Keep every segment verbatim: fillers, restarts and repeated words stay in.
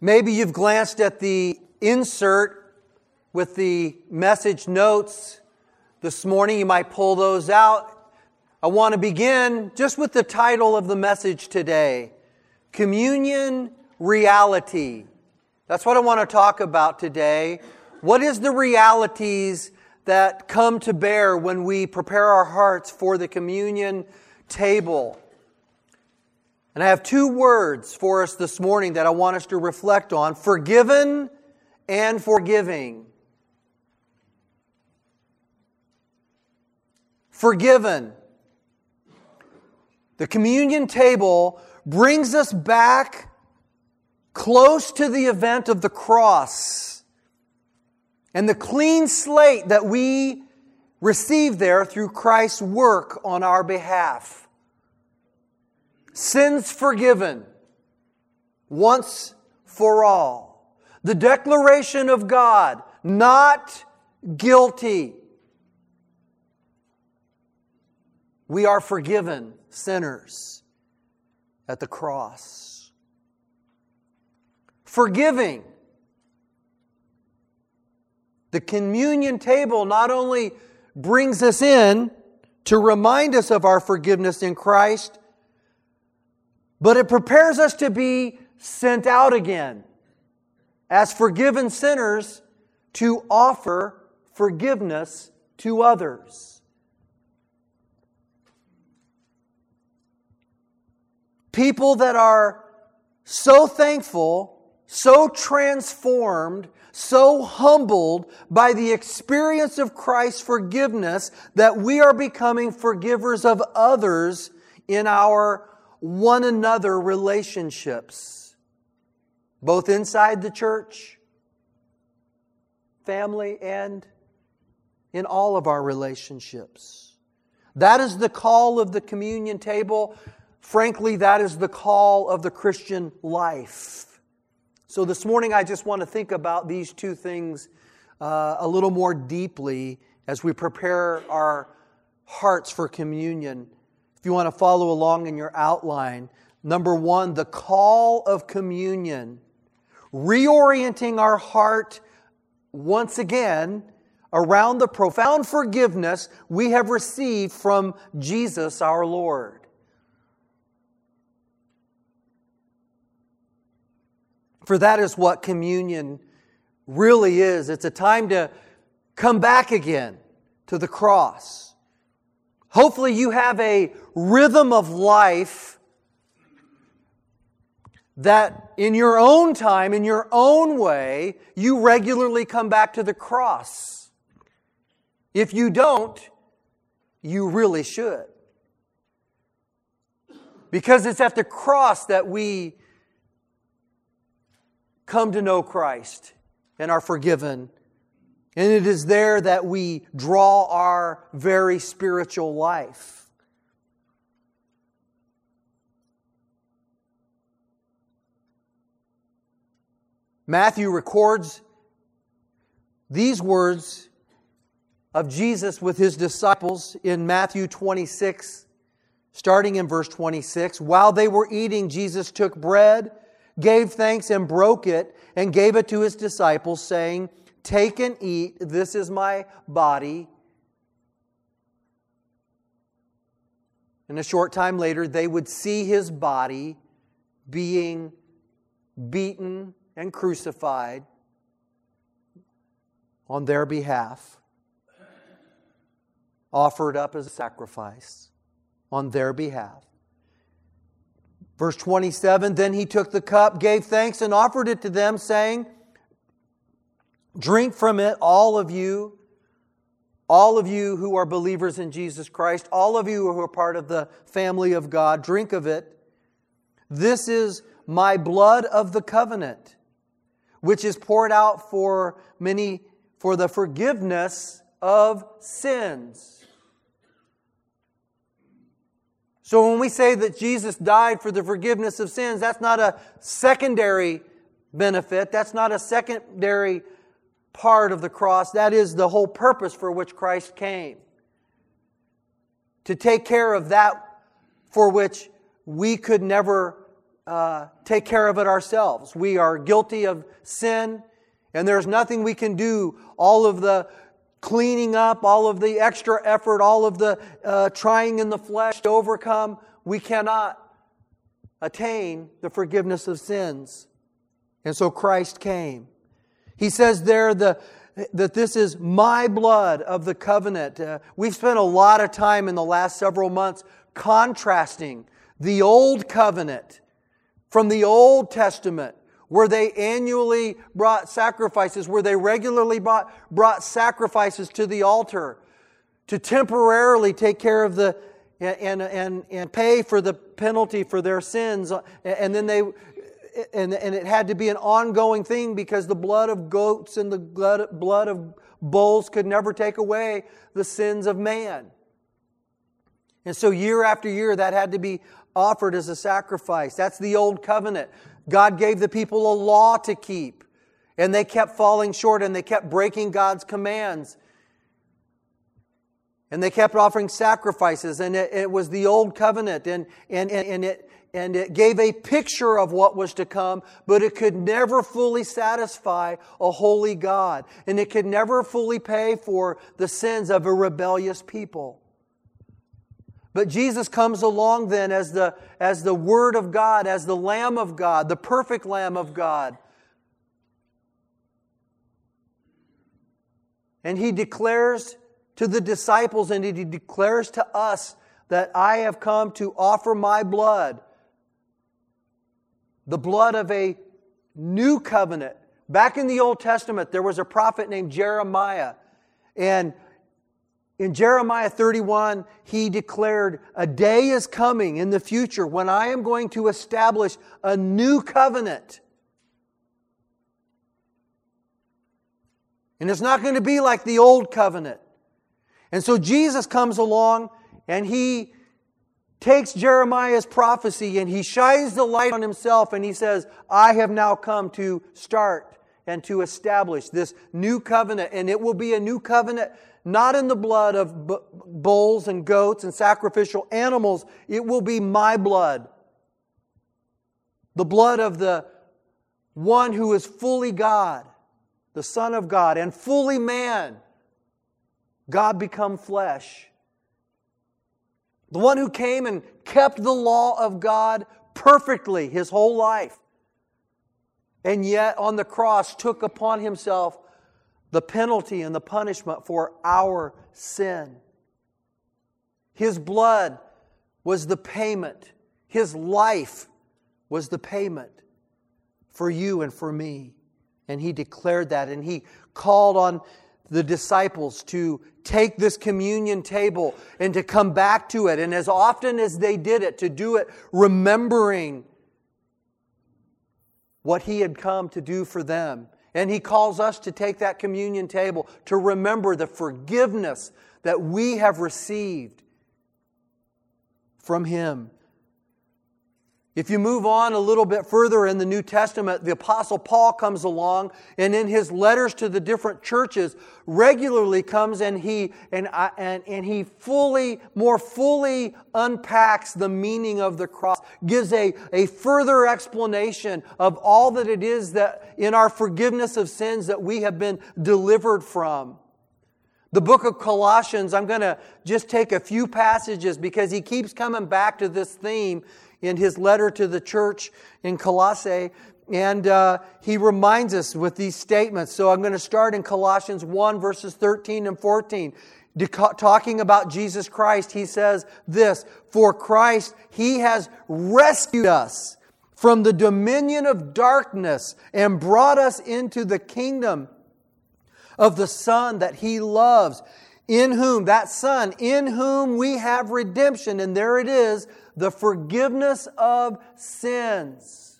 Maybe you've glanced at the insert with the message notes this morning. You might pull those out. I want to begin just with the title of the message today, Communion Reality. That's what I want to talk about today. What is the realities that come to bear when we prepare our hearts for the communion table? And I have two words for us this morning that I want us to reflect on: forgiven and forgiving. Forgiven. The communion table brings us back close to the event of the cross and the clean slate that we receive there through Christ's work on our behalf. Sins forgiven, once for all. The declaration of God, not guilty. We are forgiven sinners at the cross. Forgiving. The communion table not only brings us in to remind us of our forgiveness in Christ, but it prepares us to be sent out again as forgiven sinners to offer forgiveness to others. People that are so thankful, so transformed, so humbled by the experience of Christ's forgiveness that we are becoming forgivers of others in our one another relationships, both inside the church, family, and in all of our relationships. That is the call of the communion table. Frankly, that is the call of the Christian life. So this morning I just want to think about these two things uh, a little more deeply as we prepare our hearts for communion. If you want to follow along in your outline, number one, the call of communion. Reorienting our heart once again around the profound forgiveness we have received from Jesus our Lord. For that is what communion really is. It's a time to come back again to the cross. Hopefully you have a rhythm of life that in your own time, in your own way, you regularly come back to the cross. If you don't, you really should. Because it's at the cross that we come to know Christ and are forgiven. And it is there that we draw our very spiritual life. Matthew records these words of Jesus with His disciples in Matthew twenty-six, starting in verse twenty-six. While they were eating, Jesus took bread, gave thanks and broke it, and gave it to His disciples, saying, "Take and eat, this is my body." And a short time later, they would see His body being beaten and crucified on their behalf, offered up as a sacrifice on their behalf. Verse twenty-seven, then He took the cup, gave thanks, and offered it to them, saying, "Drink from it, all of you, all of you who are believers in Jesus Christ, all of you who are part of the family of God, drink of it. This is my blood of the covenant, which is poured out for many for the forgiveness of sins." So when we say that Jesus died for the forgiveness of sins, that's not a secondary benefit. That's not a secondary part of the cross. That is the whole purpose for which Christ came. To take care of that for which we could never uh, take care of it ourselves. We are guilty of sin, and there's nothing we can do. All of the cleaning up, all of the extra effort, all of the uh, trying in the flesh to overcome, we cannot attain the forgiveness of sins. And so Christ came. He says there the, that this is my blood of the covenant. Uh, we've spent a lot of time in the last several months contrasting the old covenant from the Old Testament, where they annually brought sacrifices, where they regularly brought, brought sacrifices to the altar to temporarily take care of the and and and pay for the penalty for their sins, and then they and and it had to be an ongoing thing because the blood of goats and the blood blood of bulls could never take away the sins of man. And so year after year that had to be offered as a sacrifice. That's the old covenant. God gave the people a law to keep, and they kept falling short, and they kept breaking God's commands. And they kept offering sacrifices, and it, it was the old covenant, and, and, and, it, and it gave a picture of what was to come, but it could never fully satisfy a holy God, and it could never fully pay for the sins of a rebellious people. But Jesus comes along then as the, as the Word of God, as the Lamb of God, the perfect Lamb of God. And He declares to the disciples and He declares to us that I have come to offer my blood, the blood of a new covenant. Back in the Old Testament, there was a prophet named Jeremiah, and in Jeremiah thirty-one, he declared, a day is coming in the future when I am going to establish a new covenant. And it's not going to be like the old covenant. And so Jesus comes along and He takes Jeremiah's prophecy and He shines the light on Himself and He says, I have now come to start and to establish this new covenant. And it will be a new covenant not in the blood of b- bulls and goats and sacrificial animals. It will be my blood. The blood of the one who is fully God, the Son of God, and fully man. God become flesh. The one who came and kept the law of God perfectly His whole life. And yet on the cross took upon Himself the penalty and the punishment for our sin. His blood was the payment. His life was the payment for you and for me. And He declared that, and He called on the disciples to take this communion table and to come back to it. And as often as they did it, to do it remembering what He had come to do for them. And He calls us to take that communion table to remember the forgiveness that we have received from Him. If you move on a little bit further in the New Testament, the Apostle Paul comes along and in his letters to the different churches regularly comes and he and and, and he fully, more fully unpacks the meaning of the cross, gives a, a further explanation of all that it is that in our forgiveness of sins that we have been delivered from. The book of Colossians, I'm going to just take a few passages because he keeps coming back to this theme in his letter to the church in Colossae. And uh, he reminds us with these statements. So I'm going to start in Colossians one, verses thirteen and fourteen. Talking about Jesus Christ, he says this, for Christ, He has rescued us from the dominion of darkness and brought us into the kingdom of the Son that He loves, in whom, that Son, in whom we have redemption. And there it is, the forgiveness of sins.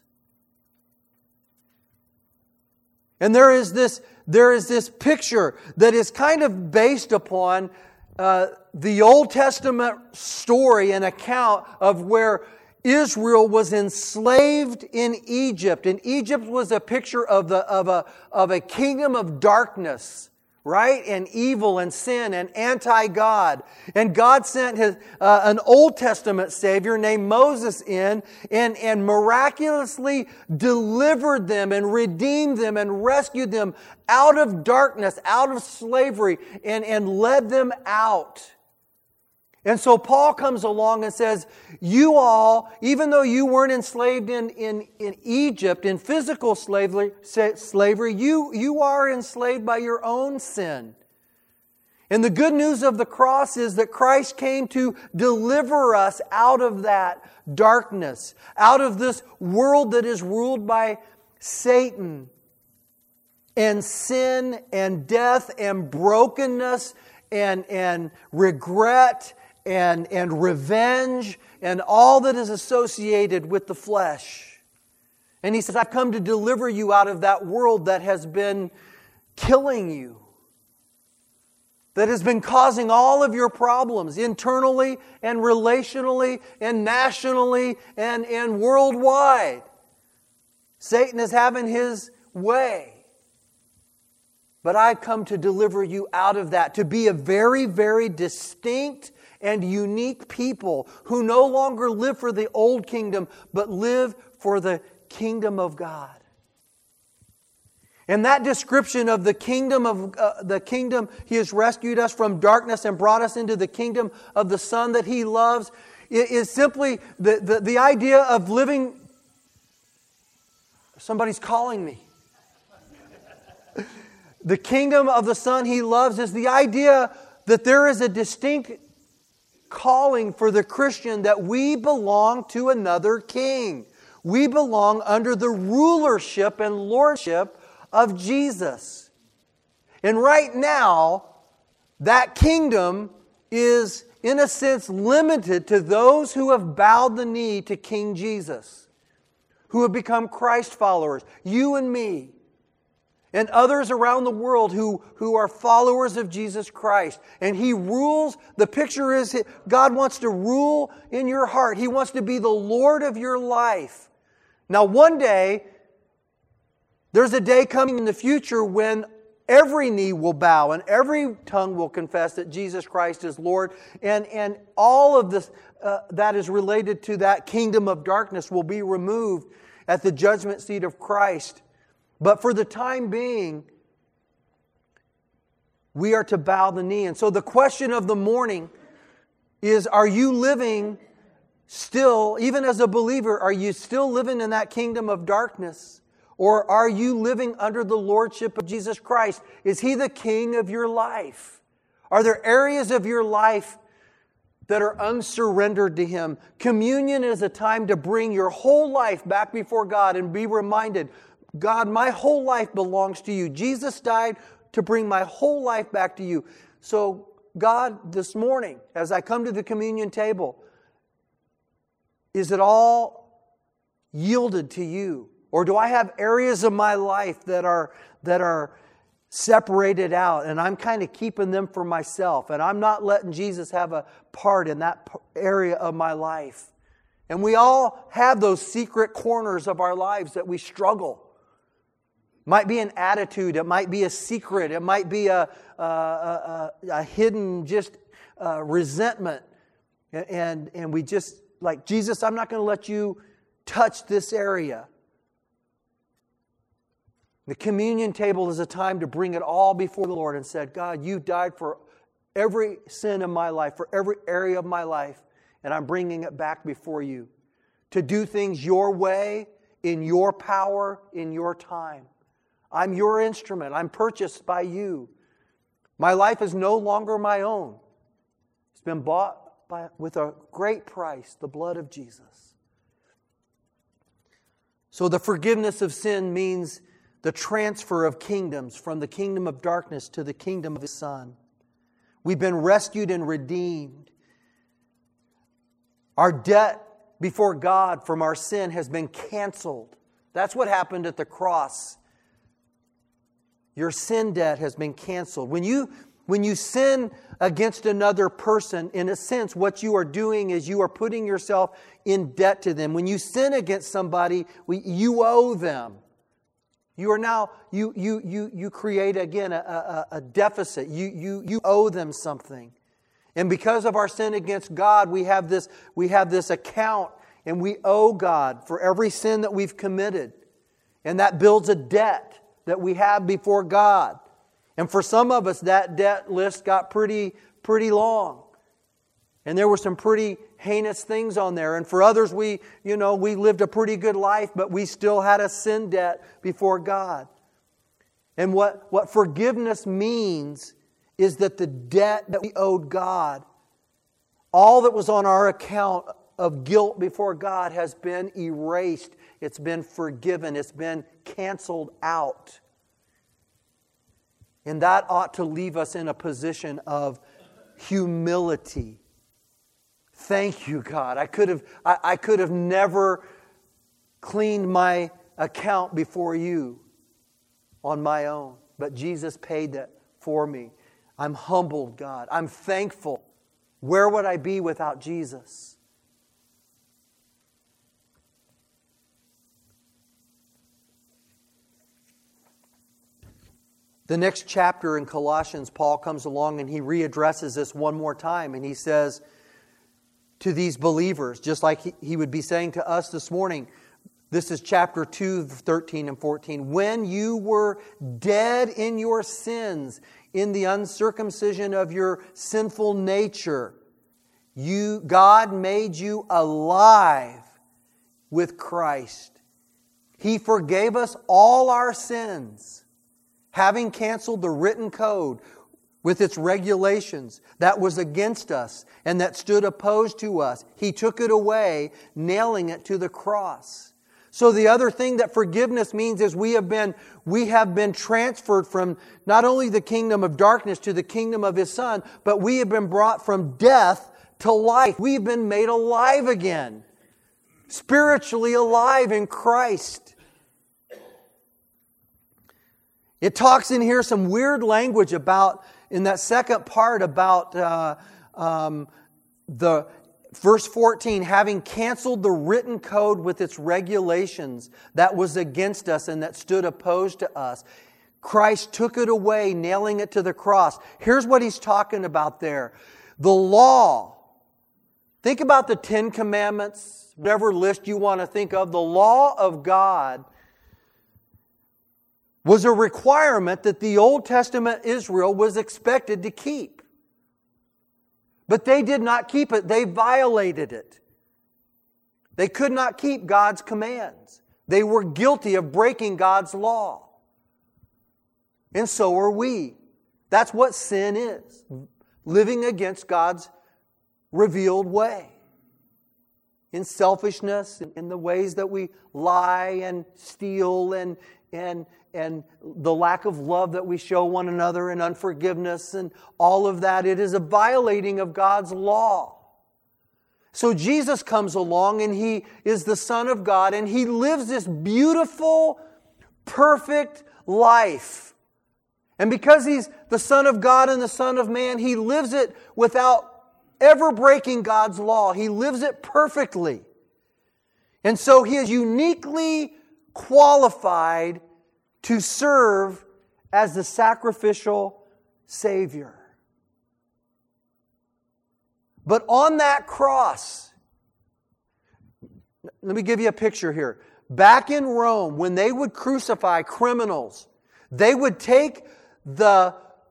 And there is this, there is this picture that is kind of based upon uh, the Old Testament story and account of where Israel was enslaved in Egypt. And Egypt was a picture of, the, of, a, of a kingdom of darkness right? And evil and sin and anti-God. And God sent his, uh, an Old Testament Savior named Moses in and, and miraculously delivered them and redeemed them and rescued them out of darkness, out of slavery, and, and led them out. And so Paul comes along and says, you all, even though you weren't enslaved in, in, in Egypt, in physical slavery, slavery you, you are enslaved by your own sin. And the good news of the cross is that Christ came to deliver us out of that darkness, out of this world that is ruled by Satan and sin and death and brokenness and, and regret and, and revenge and all that is associated with the flesh. And he says, I've come to deliver you out of that world that has been killing you, that has been causing all of your problems internally and relationally and nationally and, and worldwide. Satan is having his way. But I've come to deliver you out of that, to be a very, very distinct and unique people who no longer live for the old kingdom, but live for the kingdom of God. And that description of the kingdom of uh, the kingdom, He has rescued us from darkness and brought us into the kingdom of the Son that He loves, is simply the, the, the idea of living. Somebody's calling me. The kingdom of the Son He loves is the idea that there is a distinct calling for the Christian, that we belong to another king. We belong under the rulership and lordship of Jesus. And right now, that kingdom is, in a sense, limited to those who have bowed the knee to King Jesus, who have become Christ followers, you and me. And others around the world who, who are followers of Jesus Christ. And He rules. The picture is God wants to rule in your heart. He wants to be the Lord of your life. Now one day, there's a day coming in the future when every knee will bow and every tongue will confess that Jesus Christ is Lord. And, and all of this uh, that is related to that kingdom of darkness will be removed at the judgment seat of Christ. But for the time being, we are to bow the knee. And so the question of the morning is, are you living still, even as a believer, are you still living in that kingdom of darkness? Or are you living under the lordship of Jesus Christ? Is He the king of your life? Are there areas of your life that are unsurrendered to Him? Communion is a time to bring your whole life back before God and be reminded, God, my whole life belongs to You. Jesus died to bring my whole life back to You. So, God, this morning, as I come to the communion table, is it all yielded to You? Or do I have areas of my life that are, that are separated out and I'm kind of keeping them for myself and I'm not letting Jesus have a part in that area of my life? And we all have those secret corners of our lives that we struggle. Might be an attitude, it might be a secret, it might be a, a, a, a hidden just uh, resentment. And, and we just, like, Jesus, I'm not going to let You touch this area. The communion table is a time to bring it all before the Lord and said, God, You died for every sin in my life, for every area of my life, and I'm bringing it back before You to do things Your way, in Your power, in Your time. I'm Your instrument. I'm purchased by You. My life is no longer my own. It's been bought by, with a great price, the blood of Jesus. So the forgiveness of sin means the transfer of kingdoms from the kingdom of darkness to the kingdom of His Son. We've been rescued and redeemed. Our debt before God from our sin has been canceled. That's what happened at the cross. Your sin debt has been canceled. When you, when you sin against another person, in a sense, what you are doing is you are putting yourself in debt to them. When you sin against somebody, you owe them. You are now, you you you you create again a, a, a deficit. You, you, you owe them something. And because of our sin against God, we have this, we have this account, and we owe God for every sin that we've committed. And that builds a debt that we have before God. And for some of us, that debt list got pretty, pretty long. And there were some pretty heinous things on there. And for others, we, you know, we lived a pretty good life, but we still had a sin debt before God. And what, what forgiveness means is that the debt that we owed God, all that was on our account of guilt before God has been erased. It's been forgiven. It's been canceled out. And that ought to leave us in a position of humility. Thank you, God. I could have, I, I could have never cleaned my account before you on my own. But Jesus paid that for me. I'm humbled, God. I'm thankful. Where would I be without Jesus? The next chapter in Colossians, Paul comes along and he readdresses this one more time. And he says to these believers, just like he, he would be saying to us this morning, this is chapter two, thirteen and fourteen. When you were dead in your sins, in the uncircumcision of your sinful nature, you, God made you alive with Christ. He forgave us all our sins, having canceled the written code with its regulations that was against us and that stood opposed to us. He took it away, nailing it to the cross. So the other thing that forgiveness means is we have been, we have been transferred from not only the kingdom of darkness to the kingdom of His Son, but we have been brought from death to life. We've been made alive again. Spiritually alive in Christ. It talks in here some weird language about, in that second part, about uh, um, the verse fourteen, having canceled the written code with its regulations that was against us and that stood opposed to us. Christ took it away, nailing it to the cross. Here's what he's talking about there. The law. Think about the Ten Commandments, whatever list you want to think of. The law of God was a requirement that the Old Testament Israel was expected to keep. But they did not keep it. They violated it. They could not keep God's commands. They were guilty of breaking God's law. And so are we. That's what sin is. Living against God's revealed way. In selfishness, in the ways that we lie and steal and and and the lack of love that we show one another and unforgiveness and all of that. It is a violating of God's law. So Jesus comes along and He is the Son of God and He lives this beautiful, perfect life. And because He's the Son of God and the Son of Man, He lives it without ever breaking God's law. He lives it perfectly. And so He is uniquely qualified to serve as the sacrificial Savior. But on that cross, let me give you a picture here. Back in Rome, when they would crucify criminals, they would take the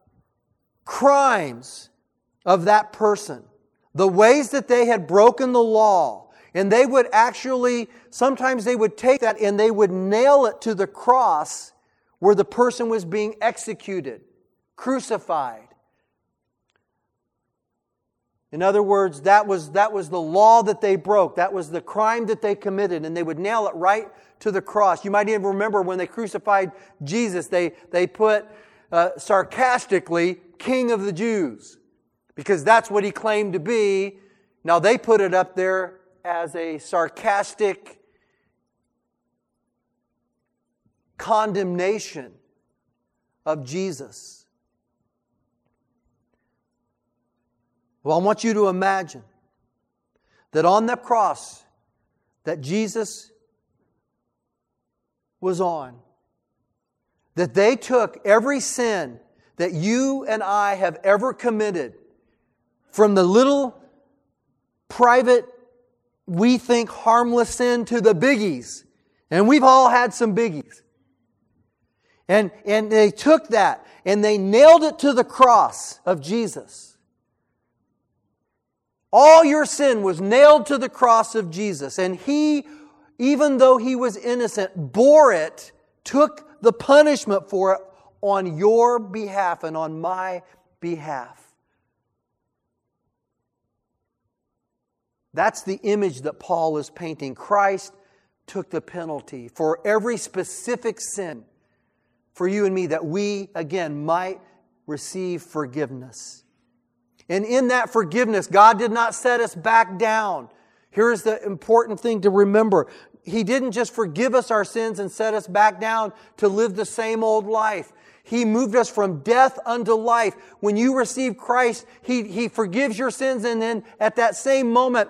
crimes of that person, the ways that they had broken the law, and they would actually, sometimes they would take that and they would nail it to the cross where the person was being executed, crucified. In other words, that was, that was the law that they broke. That was the crime that they committed, and they would nail it right to the cross. You might even remember when they crucified Jesus, they, they put uh, sarcastically, King of the Jews, because that's what He claimed to be. Now they put it up there as a sarcastic condemnation of Jesus. Well, I want you to imagine that on the cross that Jesus was on, that they took every sin that you and I have ever committed, from the little private, we think harmless sin, to the biggies. And we've all had some biggies. And, and they took that and they nailed it to the cross of Jesus. All your sin was nailed to the cross of Jesus. And He, even though He was innocent, bore it, took the punishment for it on your behalf and on my behalf. That's the image that Paul is painting. Christ took the penalty for every specific sin for you and me, that we, again, might receive forgiveness. And in that forgiveness, God did not set us back down. Here's the important thing to remember. He didn't just forgive us our sins and set us back down to live the same old life. He moved us from death unto life. When you receive Christ, He, He forgives your sins, and then at that same moment,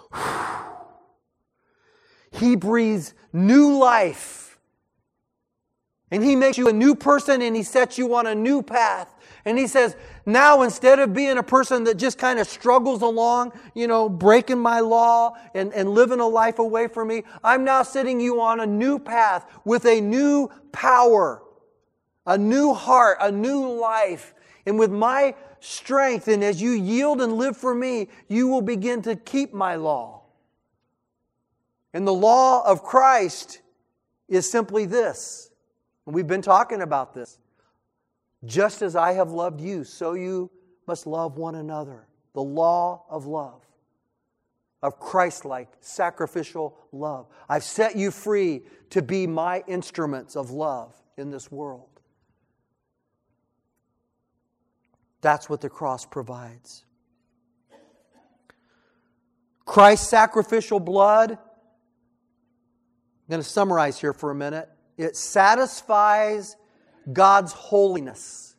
He breathes new life. And He makes you a new person, and He sets you on a new path. And He says, now instead of being a person that just kind of struggles along, you know, breaking my law and, and living a life away from me, I'm now setting you on a new path with a new power, a new heart, a new life. And with my strength, and as you yield and live for me, you will begin to keep my law. And the law of Christ is simply this. And we've been talking about this. Just as I have loved you, so you must love one another. The law of love. Of Christ-like, sacrificial love. I've set you free to be my instruments of love in this world. That's what the cross provides. Christ's sacrificial blood, I'm going to summarize here for a minute. It satisfies God's holiness.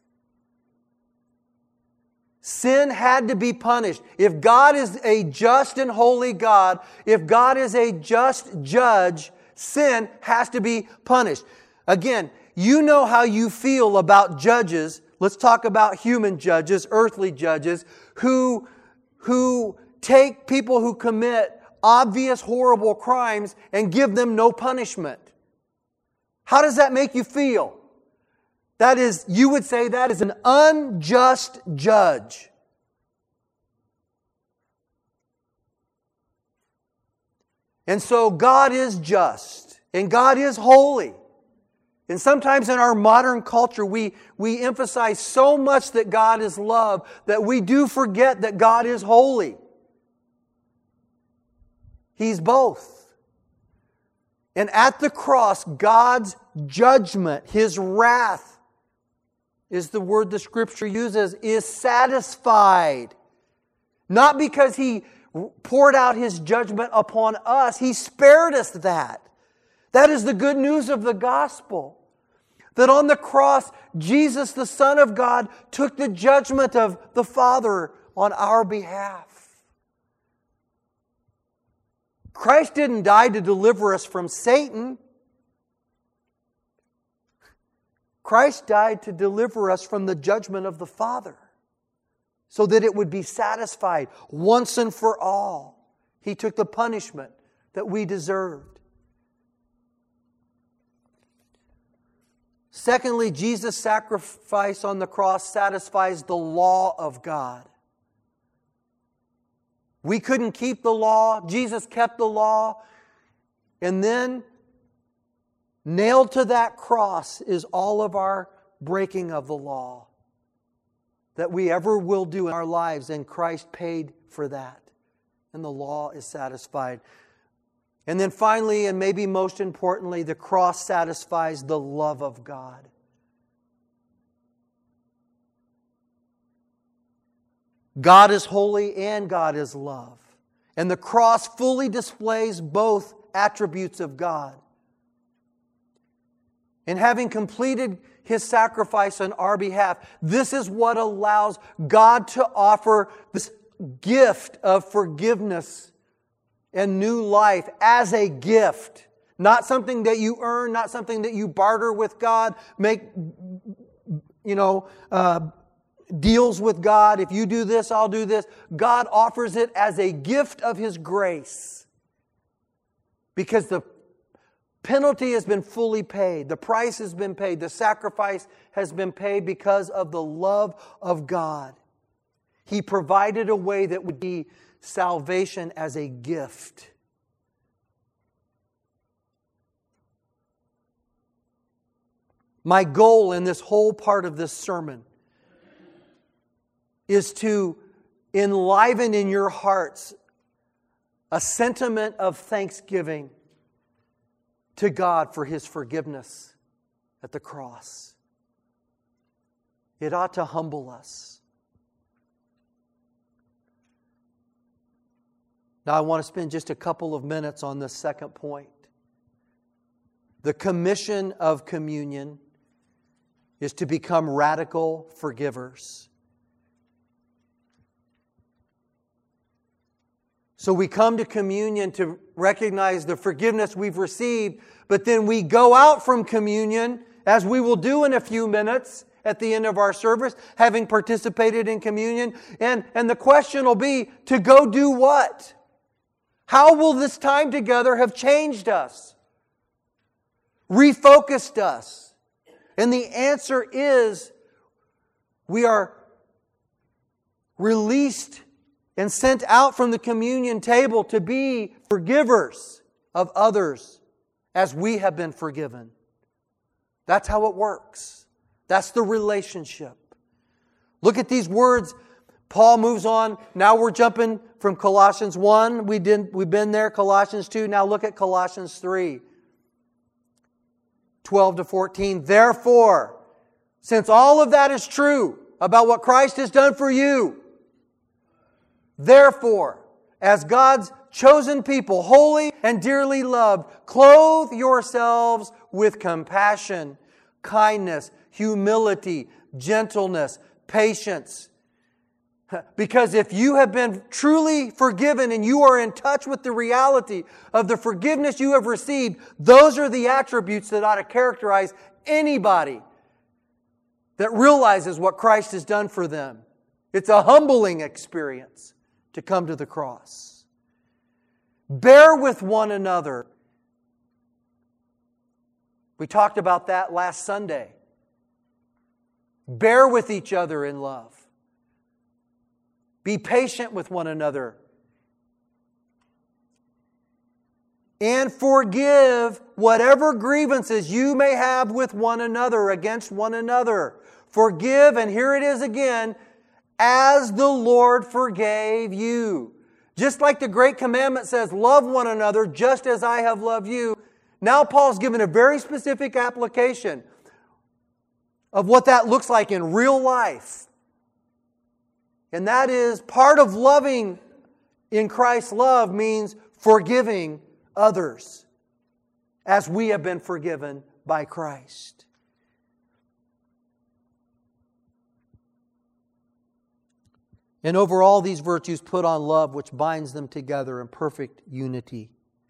Sin had to be punished. If God is a just and holy God, if God is a just judge, sin has to be punished. Again, you know how you feel about judges. Let's talk about human judges, earthly judges, who, who take people who commit obvious, horrible crimes and give them no punishment. How does that make you feel? That is, you would say that is an unjust judge. And so God is just, and God is holy. And sometimes in our modern culture, we, we emphasize so much that God is love that we do forget that God is holy. He's both. And at the cross, God's judgment, His wrath, is the word the Scripture uses, is satisfied. Not because He poured out His judgment upon us. He spared us that. That is the good news of the gospel. That on the cross, Jesus, the Son of God, took the judgment of the Father on our behalf. Christ didn't die to deliver us from Satan. Christ died to deliver us from the judgment of the Father, so that it would be satisfied once and for all. He took the punishment that we deserved. Secondly, Jesus' sacrifice on the cross satisfies the law of God. We couldn't keep the law. Jesus kept the law. And then, nailed to that cross is all of our breaking of the law that we ever will do in our lives. And Christ paid for that. And the law is satisfied. And then finally, and maybe most importantly, the cross satisfies the love of God. God is holy and God is love. And the cross fully displays both attributes of God. And having completed His sacrifice on our behalf, this is what allows God to offer this gift of forgiveness and new life as a gift. Not something that you earn, not something that you barter with God, make, you know, uh, deals with God. If you do this, I'll do this. God offers it as a gift of His grace. Because the penalty has been fully paid. The price has been paid. The sacrifice has been paid because of the love of God. He provided a way that would be salvation as a gift. My goal in this whole part of this sermon is to enliven in your hearts a sentiment of thanksgiving to God for His forgiveness at the cross. It ought to humble us. Now I want to spend just a couple of minutes on this second point. The commission of communion is to become radical forgivers. So we come to communion to recognize the forgiveness we've received, but then we go out from communion, as we will do in a few minutes at the end of our service, having participated in communion. And, and the question will be, to go do what? How will this time together have changed us? Refocused us? And the answer is, we are released and sent out from the communion table to be forgivers of others as we have been forgiven. That's how it works. That's the relationship. Look at these words. Paul moves on. Now we're jumping from Colossians one. We didn't, we've been there. Colossians two. Now look at Colossians three. twelve to fourteen. Therefore, since all of that is true about what Christ has done for you, therefore, as God's chosen people, holy and dearly loved, clothe yourselves with compassion, kindness, humility, gentleness, patience. Because if you have been truly forgiven and you are in touch with the reality of the forgiveness you have received, those are the attributes that ought to characterize anybody that realizes what Christ has done for them. It's a humbling experience to come to the cross. Bear with one another. We talked about that last Sunday. Bear with each other in love. Be patient with one another. And forgive whatever grievances you may have with one another, against one another. Forgive, and here it is again, as the Lord forgave you. Just like the Great Commandment says, love one another just as I have loved you. Now Paul's given a very specific application of what that looks like in real life. And that is, part of loving in Christ's love means forgiving others as we have been forgiven by Christ. And over all these virtues, put on love, which binds them together in perfect unity.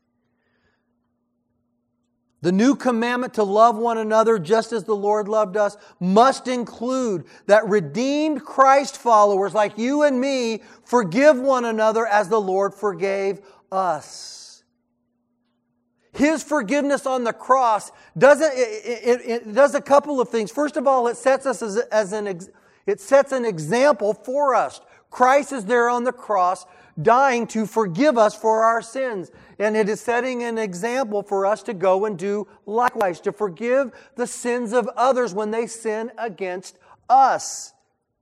The new commandment to love one another just as the Lord loved us must include that redeemed Christ followers like you and me forgive one another as the Lord forgave us. His forgiveness on the cross doesn't it, it, it does a couple of things. First of all, it sets us as, as an it sets an example for us. Christ is there on the cross, dying to forgive us for our sins. And it is setting an example for us to go and do likewise, to forgive the sins of others when they sin against us.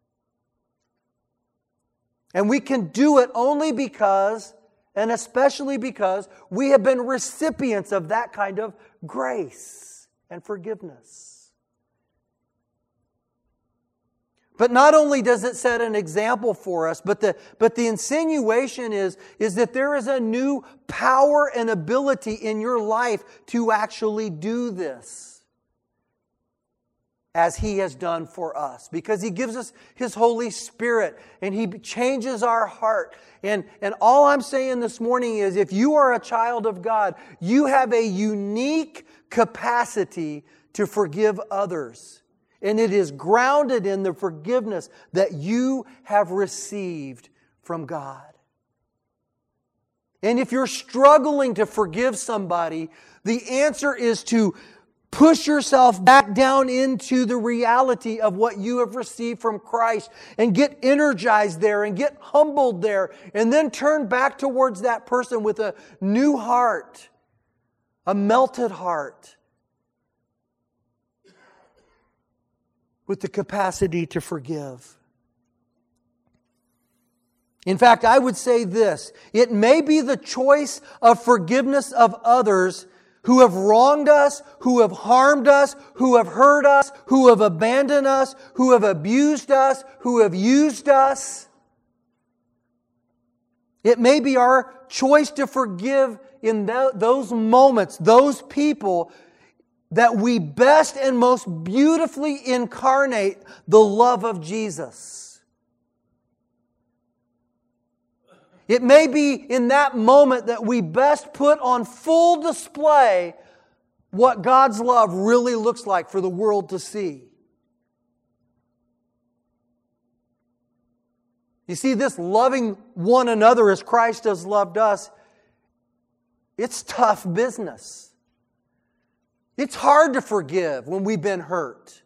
And we can do it only because, and especially because, we have been recipients of that kind of grace and forgiveness. But not only does it set an example for us, but the, but the insinuation is, is that there is a new power and ability in your life to actually do this. as He has done for us. Because He gives us His Holy Spirit and He changes our heart. And, and all I'm saying this morning is if you are a child of God, you have a unique capacity to forgive others. And it is grounded in the forgiveness that you have received from God. And if you're struggling to forgive somebody, the answer is to push yourself back down into the reality of what you have received from Christ and get energized there and get humbled there and then turn back towards that person with a new heart, a melted heart, with the capacity to forgive. In fact, I would say this: it may be the choice of forgiveness of others who have wronged us, who have harmed us, who have hurt us, who have abandoned us, who have abused us, who have used us. It may be our choice to forgive in th- those moments, those people, that we best and most beautifully incarnate the love of Jesus. It may be in that moment that we best put on full display what God's love really looks like for the world to see. You see, this loving one another as Christ has loved us, it's tough business. It's hard to forgive when we've been hurt.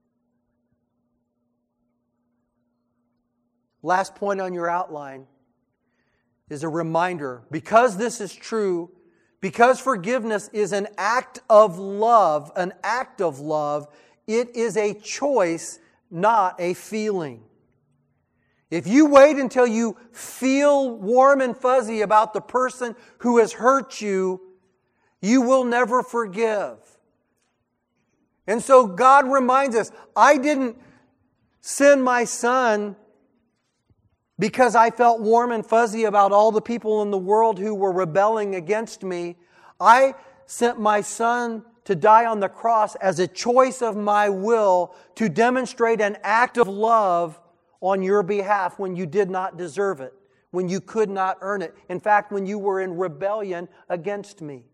Last point on your outline is a reminder, because this is true, because forgiveness is an act of love, an act of love, it is a choice, not a feeling. If you wait until you feel warm and fuzzy about the person who has hurt you, you will never forgive. And so God reminds us, I didn't send my Son because I felt warm and fuzzy about all the people in the world who were rebelling against me. I sent my Son to die on the cross as a choice of my will to demonstrate an act of love on your behalf when you did not deserve it, when you could not earn it. In fact, when you were in rebellion against me.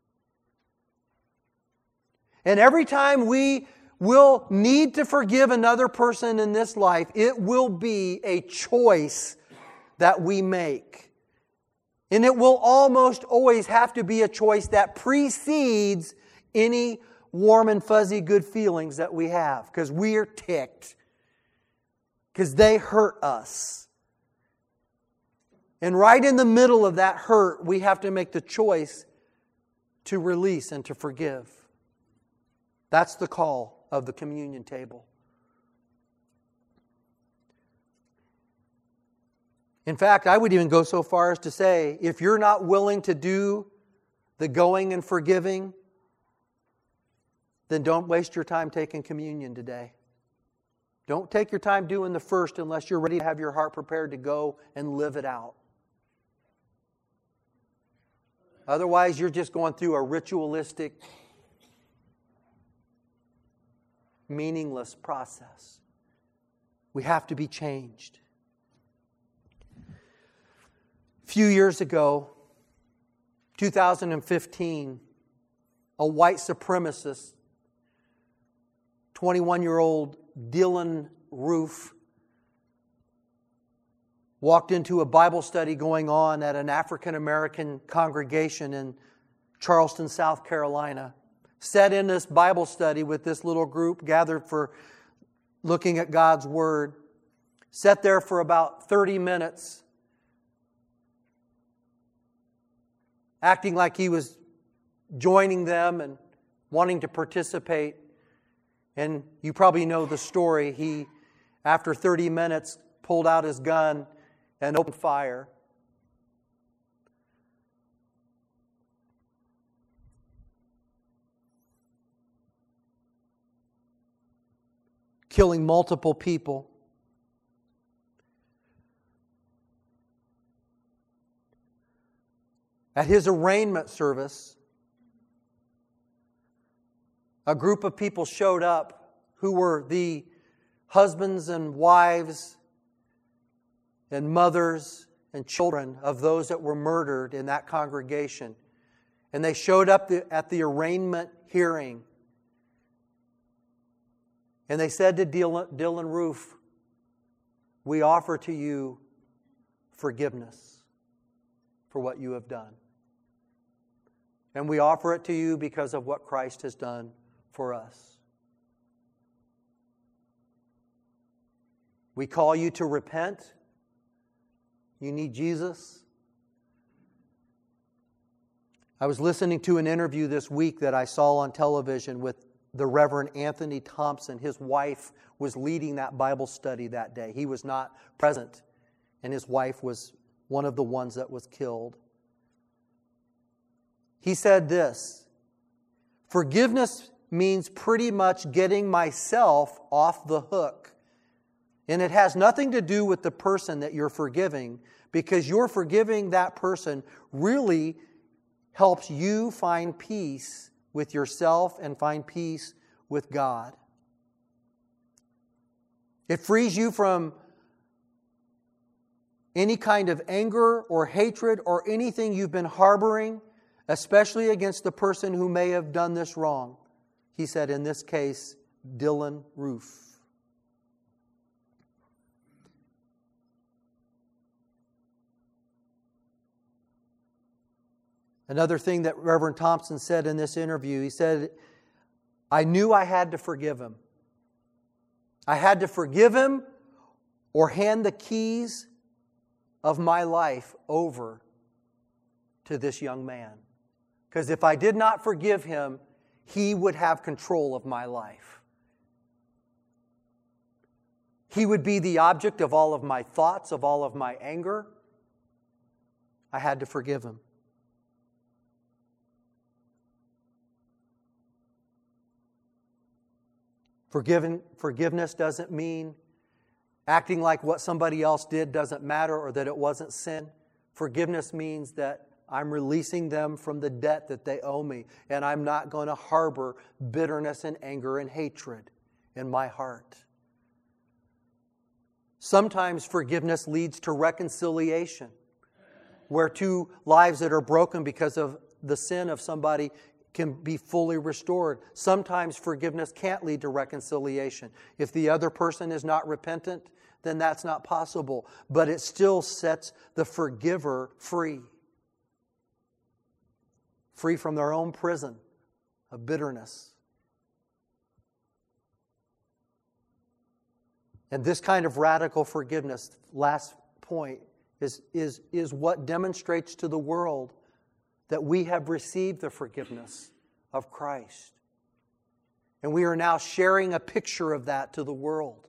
And every time we will need to forgive another person in this life, it will be a choice that we make. And it will almost always have to be a choice that precedes any warm and fuzzy good feelings that we have, because we are ticked, because they hurt us. And right in the middle of that hurt, we have to make the choice to release and to forgive. That's the call of the communion table. In fact, I would even go so far as to say, if you're not willing to do the going and forgiving, then don't waste your time taking communion today. Don't take your time doing the first unless you're ready to have your heart prepared to go and live it out. Otherwise, you're just going through a ritualistic, meaningless process. We have to be changed. A few years ago, two thousand fifteen, a white supremacist, twenty-one-year-old Dylan Roof, walked into a Bible study going on at an African-American congregation in Charleston, South Carolina. Sat in this Bible study with this little group gathered for looking at God's Word. Sat there for about thirty minutes, acting like he was joining them and wanting to participate. And you probably know the story. He, after thirty minutes, pulled out his gun and opened fire. Killing multiple people. At his arraignment service, a group of people showed up who were the husbands and wives and mothers and children of those that were murdered in that congregation. And they showed up at the arraignment hearing. And they said to Dylan, Dylan Roof, we offer to you forgiveness for what you have done. And we offer it to you because of what Christ has done for us. We call you to repent. You need Jesus. I was listening to an interview this week that I saw on television with the Reverend Anthony Thompson. His wife was leading that Bible study that day. He was not present, and his wife was one of the ones that was killed. He said this, forgiveness means pretty much getting myself off the hook. And it has nothing to do with the person that you're forgiving, because you're forgiving that person really helps you find peace with yourself and find peace with God. It frees you from any kind of anger or hatred or anything you've been harboring, especially against the person who may have done this wrong. He said, in this case, Dylan Roof. Another thing that Reverend Thompson said in this interview, he said, I knew I had to forgive him. I had to forgive him or hand the keys of my life over to this young man. Because if I did not forgive him, he would have control of my life. He would be the object of all of my thoughts, of all of my anger. I had to forgive him. Forgiven, forgiveness doesn't mean acting like what somebody else did doesn't matter or that it wasn't sin. Forgiveness means that I'm releasing them from the debt that they owe me, and I'm not going to harbor bitterness and anger and hatred in my heart. Sometimes forgiveness leads to reconciliation, where two lives that are broken because of the sin of somebody can be fully restored. Sometimes forgiveness can't lead to reconciliation. If the other person is not repentant, then that's not possible. But it still sets the forgiver free. Free from their own prison of bitterness. And this kind of radical forgiveness, last point, is, is, is what demonstrates to the world that we have received the forgiveness of Christ. And we are now sharing a picture of that to the world.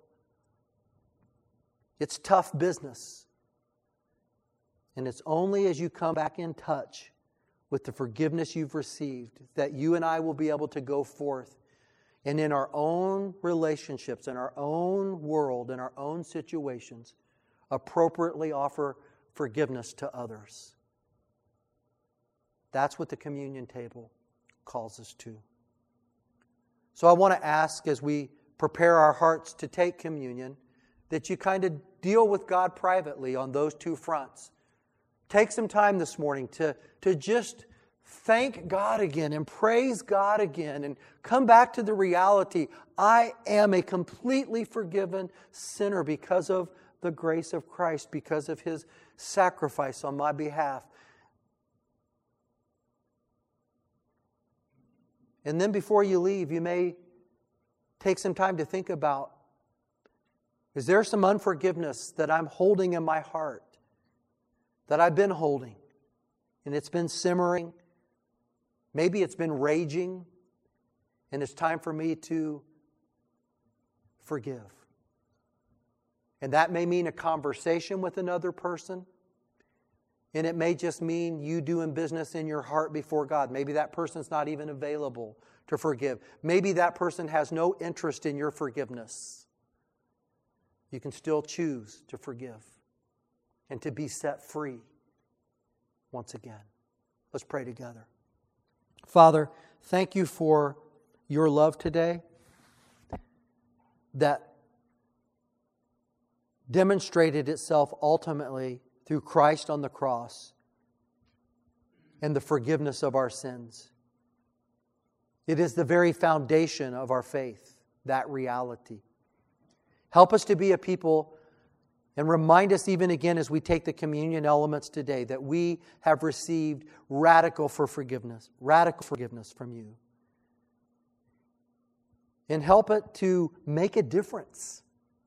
It's tough business. And it's only as you come back in touch with the forgiveness you've received that you and I will be able to go forth and in our own relationships, in our own world, in our own situations, appropriately offer forgiveness to others. That's what the communion table calls us to. So I want to ask, as we prepare our hearts to take communion, that you kind of deal with God privately on those two fronts. Take some time this morning to, to just thank God again and praise God again and come back to the reality, I am a completely forgiven sinner because of the grace of Christ, because of His sacrifice on my behalf. And then before you leave, you may take some time to think about, is there some unforgiveness that I'm holding in my heart, that I've been holding, and it's been simmering? Maybe it's been raging, and it's time for me to forgive. And that may mean a conversation with another person. And it may just mean you doing business in your heart before God. Maybe that person's not even available to forgive. Maybe that person has no interest in your forgiveness. You can still choose to forgive and to be set free once again. Let's pray together. Father, thank you for your love today. that demonstrated itself ultimately through Christ on the cross and the forgiveness of our sins. It is the very foundation of our faith, that reality. Help us to be a people, and remind us even again as we take the communion elements today, that we have received radical for forgiveness, radical forgiveness from you. And help it to make a difference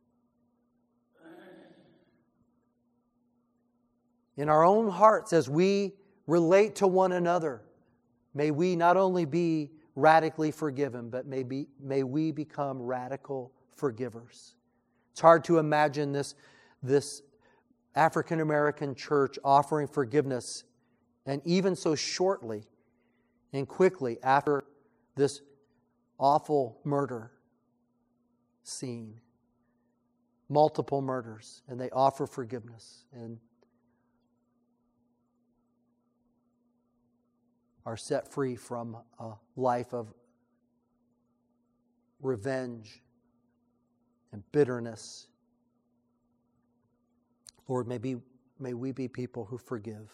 in our own hearts as we relate to one another. May we not only be radically forgiven, but may, be, may we become radical forgivers. It's hard to imagine this, this African American church offering forgiveness, and even so shortly and quickly after this awful murder scene. Multiple murders, and they offer forgiveness and are set free from a life of revenge and bitterness. Lord, may, be, may we be people who forgive.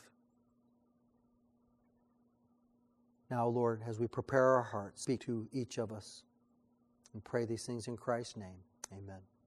Now, Lord, as we prepare our hearts, speak to each of us and pray these things in Christ's name. Amen.